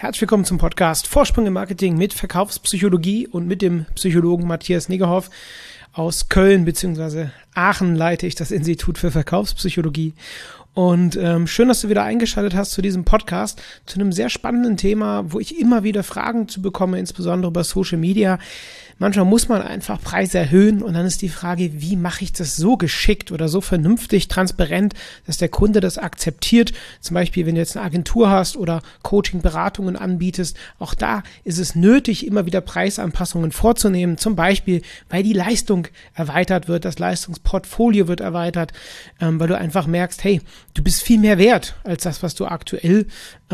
Herzlich willkommen zum Podcast Vorsprung im Marketing mit Verkaufspsychologie und mit dem Psychologen Matthias Niggerhoff aus Köln bzw. Aachen leite ich das Institut für Verkaufspsychologie. Und schön, dass du wieder eingeschaltet hast zu diesem Podcast, zu einem sehr spannenden Thema, wo ich immer wieder Fragen zu bekomme, insbesondere über Social Media. Manchmal muss man einfach Preise erhöhen und dann ist die Frage, wie mache ich das so geschickt oder so vernünftig, transparent, dass der Kunde das akzeptiert. Zum Beispiel, wenn du jetzt eine Agentur hast oder Coaching-Beratungen anbietest, auch da ist es nötig, immer wieder Preisanpassungen vorzunehmen. Zum Beispiel, weil die Leistung erweitert wird, das Leistungsportfolio wird erweitert, weil du einfach merkst, hey, du bist viel mehr wert als das, was du aktuell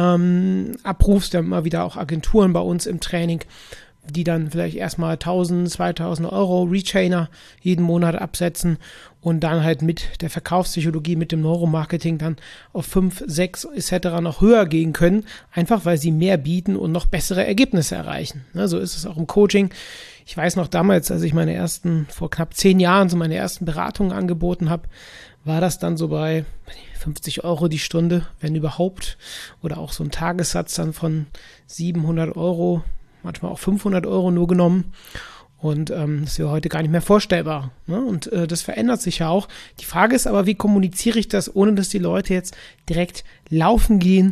abrufst. Wir haben immer wieder auch Agenturen bei uns im Training, die dann vielleicht erstmal 1.000, 2.000 Euro Retainer jeden Monat absetzen und dann halt mit der Verkaufspsychologie, mit dem Neuromarketing dann auf 5, 6 etc. noch höher gehen können, einfach weil sie mehr bieten und noch bessere Ergebnisse erreichen. So ist es auch im Coaching. Ich weiß noch damals, als ich vor knapp 10 Jahren so meine ersten Beratungen angeboten habe, war das dann so bei 50 Euro die Stunde, wenn überhaupt, oder auch so ein Tagessatz dann von 700 Euro, manchmal auch 500 Euro nur genommen und das ist ja heute gar nicht mehr vorstellbar, ne? Und das verändert sich ja auch. Die Frage ist aber, wie kommuniziere ich das, ohne dass die Leute jetzt direkt laufen gehen,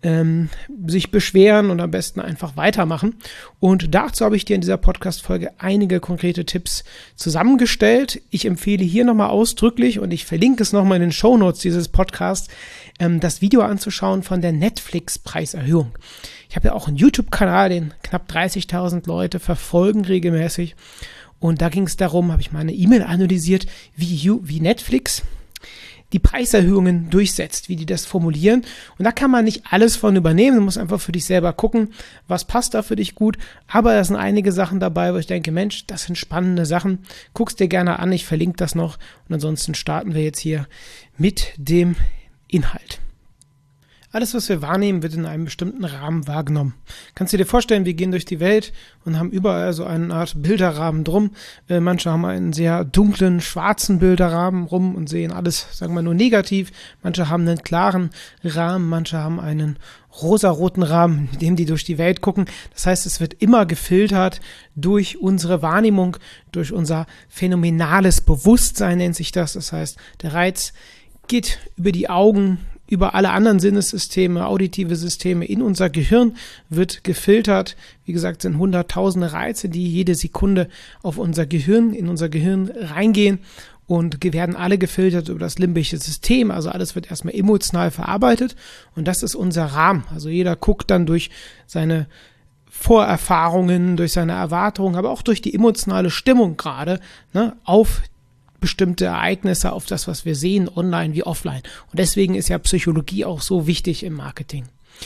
sich beschweren und am besten einfach weitermachen. Und dazu habe ich dir in dieser Podcast-Folge einige konkrete Tipps zusammengestellt. Ich empfehle hier nochmal ausdrücklich, und ich verlinke es nochmal in den Shownotes dieses Podcasts, das Video anzuschauen von der Netflix-Preiserhöhung. Ich habe ja auch einen YouTube-Kanal, den knapp 30.000 Leute verfolgen regelmäßig. Und da ging es darum, habe ich mal eine E-Mail analysiert, wie Netflix die Preiserhöhungen durchsetzt, wie die das formulieren. Und da kann man nicht alles von übernehmen. Du musst einfach für dich selber gucken, was passt da für dich gut. Aber da sind einige Sachen dabei, wo ich denke, Mensch, das sind spannende Sachen. Guck's dir gerne an, ich verlinke das noch. Und ansonsten starten wir jetzt hier mit dem Inhalt. Alles, was wir wahrnehmen, wird in einem bestimmten Rahmen wahrgenommen. Kannst du dir vorstellen, wir gehen durch die Welt und haben überall so eine Art Bilderrahmen drum. Manche haben einen sehr dunklen, schwarzen Bilderrahmen rum und sehen alles, sagen wir nur negativ. Manche haben einen klaren Rahmen, manche haben einen rosaroten Rahmen, mit dem die durch die Welt gucken. Das heißt, es wird immer gefiltert durch unsere Wahrnehmung, durch unser phänomenales Bewusstsein nennt sich das. Das heißt, der Reiz geht über die Augen, über alle anderen Sinnessysteme, auditive Systeme in unser Gehirn, wird gefiltert. Wie gesagt, sind hunderttausende Reize, die jede Sekunde auf unser Gehirn, in unser Gehirn reingehen und werden alle gefiltert über das limbische System. Also alles wird erstmal emotional verarbeitet und das ist unser Rahmen. Also jeder guckt dann durch seine Vorerfahrungen, durch seine Erwartungen, aber auch durch die emotionale Stimmung gerade, auf bestimmte Ereignisse, auf das, was wir sehen, online wie offline. Und deswegen ist ja Psychologie auch so wichtig im Marketing.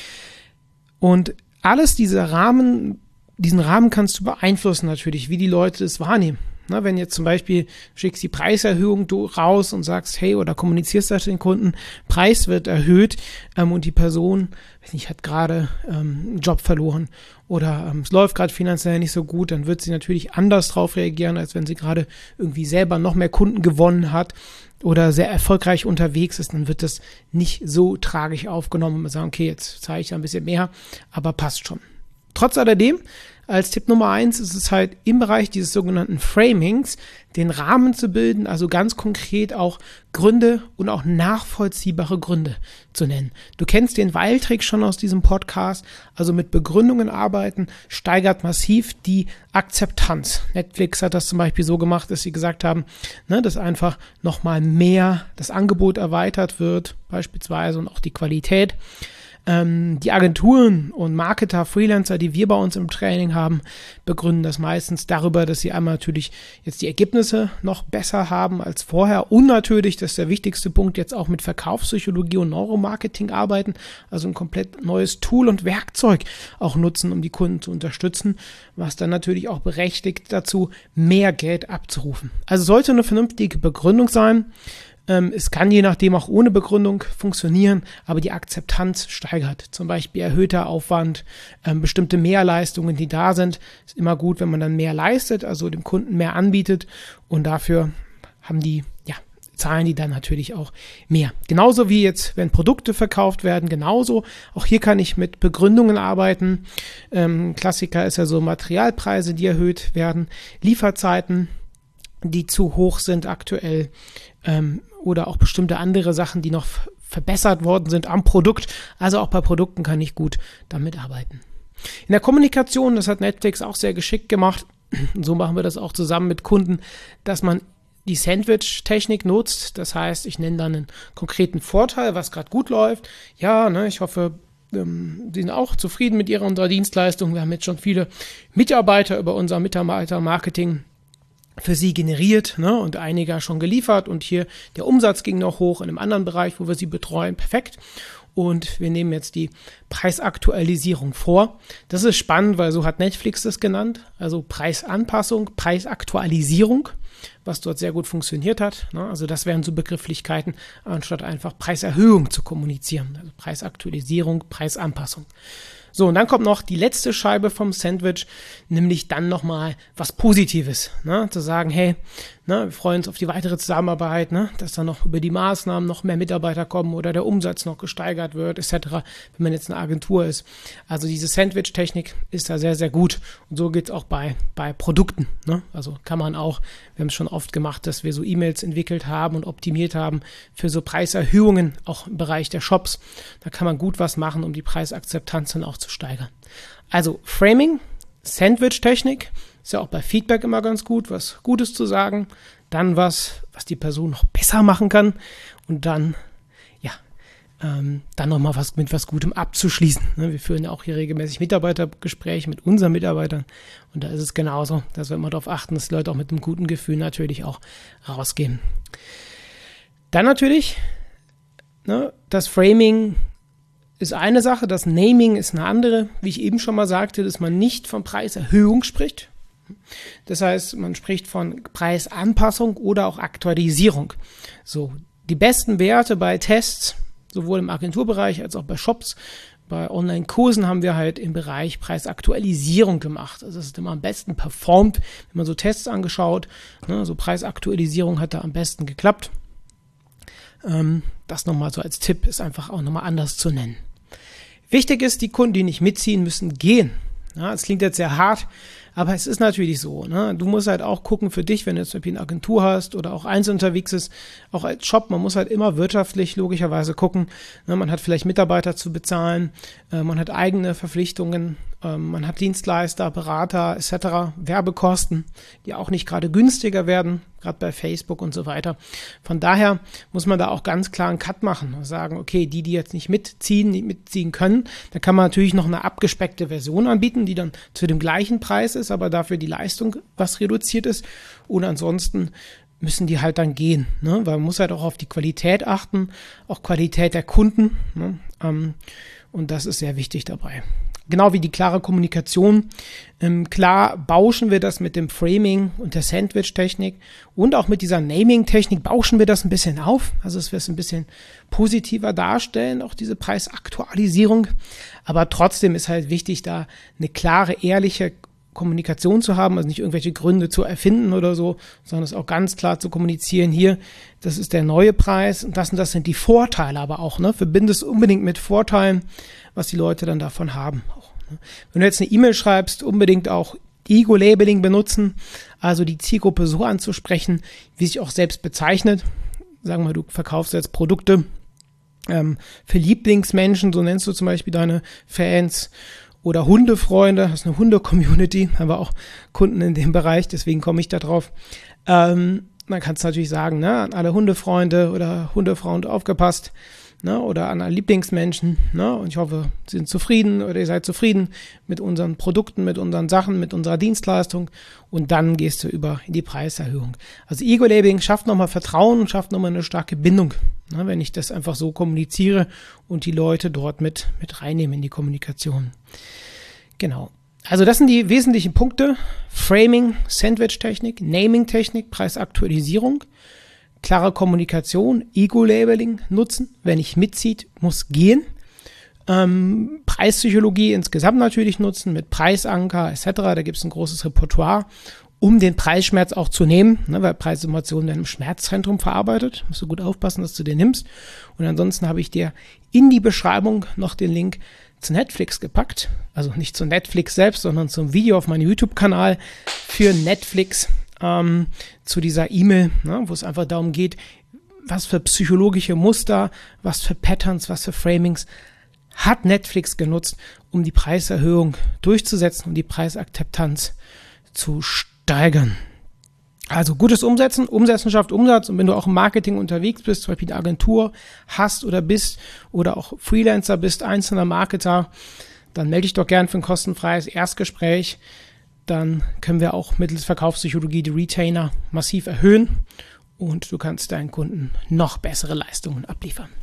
Und alles diesen Rahmen kannst du beeinflussen natürlich, wie die Leute das wahrnehmen. Wenn jetzt zum Beispiel schickst die Preiserhöhung raus und sagst, hey, oder kommunizierst das den Kunden, Preis wird erhöht und die Person, hat gerade einen Job verloren oder es läuft gerade finanziell nicht so gut, dann wird sie natürlich anders drauf reagieren, als wenn sie gerade irgendwie selber noch mehr Kunden gewonnen hat oder sehr erfolgreich unterwegs ist, dann wird das nicht so tragisch aufgenommen und man sagt, okay, jetzt zahle ich ein bisschen mehr, aber passt schon. Trotz alledem, als Tipp Nummer 1 ist es halt im Bereich dieses sogenannten Framings, den Rahmen zu bilden, also ganz konkret auch Gründe und auch nachvollziehbare Gründe zu nennen. Du kennst den Weil-Trick schon aus diesem Podcast, also mit Begründungen arbeiten, steigert massiv die Akzeptanz. Netflix hat das zum Beispiel so gemacht, dass sie gesagt haben, dass einfach nochmal mehr das Angebot erweitert wird, beispielsweise, und auch die Qualität. Die Agenturen und Marketer, Freelancer, die wir bei uns im Training haben, begründen das meistens darüber, dass sie einmal natürlich jetzt die Ergebnisse noch besser haben als vorher und natürlich, das ist der wichtigste Punkt, jetzt auch mit Verkaufspsychologie und Neuromarketing arbeiten, also ein komplett neues Tool und Werkzeug auch nutzen, um die Kunden zu unterstützen, was dann natürlich auch berechtigt dazu, mehr Geld abzurufen. Also sollte eine vernünftige Begründung sein. Es kann je nachdem auch ohne Begründung funktionieren, aber die Akzeptanz steigert. Zum Beispiel erhöhter Aufwand, bestimmte Mehrleistungen, die da sind. Ist immer gut, wenn man dann mehr leistet, also dem Kunden mehr anbietet und dafür haben die zahlen die dann natürlich auch mehr. Genauso wie jetzt, wenn Produkte verkauft werden, genauso. Auch hier kann ich mit Begründungen arbeiten. Klassiker ist ja so Materialpreise, die erhöht werden, Lieferzeiten, die zu hoch sind aktuell, oder auch bestimmte andere Sachen, die noch verbessert worden sind am Produkt. Also auch bei Produkten kann ich gut damit arbeiten. In der Kommunikation, das hat Netflix auch sehr geschickt gemacht, und so machen wir das auch zusammen mit Kunden, dass man die Sandwich-Technik nutzt. Das heißt, ich nenne dann einen konkreten Vorteil, was gerade gut läuft. Ja, ne, ich hoffe, Sie sind auch zufrieden mit unserer Dienstleistung. Wir haben jetzt schon viele Mitarbeiter über unser Mitarbeiter-Marketing für Sie generiert, ne, und einige schon geliefert. Und hier der Umsatz ging noch hoch in einem anderen Bereich, wo wir Sie betreuen. Perfekt. Und wir nehmen jetzt die Preisaktualisierung vor. Das ist spannend, weil so hat Netflix das genannt. Also Preisanpassung, Preisaktualisierung, was dort sehr gut funktioniert hat. Also das wären so Begrifflichkeiten, anstatt einfach Preiserhöhung zu kommunizieren. Also Preisaktualisierung, Preisanpassung. So, und dann kommt noch die letzte Scheibe vom Sandwich, nämlich dann nochmal was Positives, ne? Zu sagen, hey, ne, wir freuen uns auf die weitere Zusammenarbeit, ne? Dass dann noch über die Maßnahmen noch mehr Mitarbeiter kommen oder der Umsatz noch gesteigert wird, etc., wenn man jetzt eine Agentur ist. Also diese Sandwich-Technik ist da sehr, sehr gut. Und so geht's auch bei Produkten, ne? Also kann man auch, wir haben es schon oft gemacht, dass wir so E-Mails entwickelt haben und optimiert haben für so Preiserhöhungen, auch im Bereich der Shops. Da kann man gut was machen, um die Preisakzeptanz dann auch zu steigern. Also Framing, Sandwich-Technik, ist ja auch bei Feedback immer ganz gut, was Gutes zu sagen, dann was die Person noch besser machen kann und dann, ja, dann nochmal mit was Gutem abzuschließen. Wir führen ja auch hier regelmäßig Mitarbeitergespräche mit unseren Mitarbeitern und da ist es genauso, dass wir immer darauf achten, dass die Leute auch mit einem guten Gefühl natürlich auch rausgehen. Dann natürlich, ne, das Framing ist eine Sache, das Naming ist eine andere. Wie ich eben schon mal sagte, dass man nicht von Preiserhöhung spricht. Das heißt, man spricht von Preisanpassung oder auch Aktualisierung. So, die besten Werte bei Tests, sowohl im Agenturbereich als auch bei Shops, bei Online-Kursen haben wir halt im Bereich Preisaktualisierung gemacht. Also das ist immer am besten performt, wenn man so Tests angeschaut. Ne, so Preisaktualisierung hat da am besten geklappt. Das nochmal so als Tipp ist einfach auch nochmal anders zu nennen. Wichtig ist, die Kunden, die nicht mitziehen, müssen gehen. Ja, es klingt jetzt sehr hart, aber es ist natürlich so. Ne? Du musst halt auch gucken für dich, wenn du jetzt zum Beispiel eine Agentur hast oder auch einzeln unterwegs ist, auch als Shop, man muss halt immer wirtschaftlich logischerweise gucken. Ne? Man hat vielleicht Mitarbeiter zu bezahlen, man hat eigene Verpflichtungen, man hat Dienstleister, Berater etc., Werbekosten, die auch nicht gerade günstiger werden, gerade bei Facebook und so weiter. Von daher muss man da auch ganz klar einen Cut machen und sagen, okay, die jetzt nicht mitziehen können, da kann man natürlich noch eine abgespeckte Version anbieten, die dann zu dem gleichen Preis ist, aber dafür die Leistung was reduziert ist. Und ansonsten müssen die halt dann gehen, ne? Weil man muss halt auch auf die Qualität achten, auch Qualität der Kunden, ne? Und das ist sehr wichtig dabei. Genau wie die klare Kommunikation. Klar bauschen wir das mit dem Framing und der Sandwich-Technik und auch mit dieser Naming-Technik bauschen wir das ein bisschen auf. Also dass wir es ein bisschen positiver darstellen, auch diese Preisaktualisierung. Aber trotzdem ist halt wichtig, da eine klare, ehrliche Kommunikation zu haben, also nicht irgendwelche Gründe zu erfinden oder so, sondern es auch ganz klar zu kommunizieren, hier, das ist der neue Preis und das sind die Vorteile aber auch, ne? Verbinde es unbedingt mit Vorteilen, was die Leute dann davon haben. Auch, ne? Wenn du jetzt eine E-Mail schreibst, unbedingt auch Ego-Labeling benutzen, also die Zielgruppe so anzusprechen, wie sich auch selbst bezeichnet. Sagen wir mal, du verkaufst jetzt Produkte für Lieblingsmenschen, so nennst du zum Beispiel deine Fans, oder Hundefreunde, das ist eine Hunde-Community, haben wir auch Kunden in dem Bereich, deswegen komme ich da drauf. Man kann es natürlich sagen, ne, an alle Hundefreunde oder Hundefrauen aufgepasst, ne, oder an alle Lieblingsmenschen, ne, und ich hoffe, Sie sind zufrieden oder ihr seid zufrieden mit unseren Produkten, mit unseren Sachen, mit unserer Dienstleistung und dann gehst du über in die Preiserhöhung. Also Ego-Labeling schafft nochmal Vertrauen und schafft nochmal eine starke Bindung, ne, wenn ich das einfach so kommuniziere und die Leute dort mit reinnehmen in die Kommunikation. Genau. Also das sind die wesentlichen Punkte. Framing, Sandwich-Technik, Naming-Technik, Preisaktualisierung, klare Kommunikation, Ego-Labeling nutzen. Wer nicht mitzieht, muss gehen. Preispsychologie insgesamt natürlich nutzen mit Preisanker etc. Da gibt es ein großes Repertoire. um den Preisschmerz auch zu nehmen, ne, weil Preisinformationen werden im Schmerzzentrum verarbeitet. Musst du gut aufpassen, dass du den nimmst. Und ansonsten habe ich dir in die Beschreibung noch den Link zu Netflix gepackt. Also nicht zu Netflix selbst, sondern zum Video auf meinem YouTube-Kanal für Netflix, zu dieser E-Mail, ne, wo es einfach darum geht, was für psychologische Muster, was für Patterns, was für Framings hat Netflix genutzt, um die Preiserhöhung durchzusetzen und die Preisakzeptanz zu steigern. Also gutes Umsetzen, Umsetzen schafft Umsatz, und wenn du auch im Marketing unterwegs bist, zum Beispiel eine Agentur hast oder bist oder auch Freelancer bist, einzelner Marketer, dann melde dich doch gern für ein kostenfreies Erstgespräch. Dann können wir auch mittels Verkaufspsychologie die Retainer massiv erhöhen und du kannst deinen Kunden noch bessere Leistungen abliefern.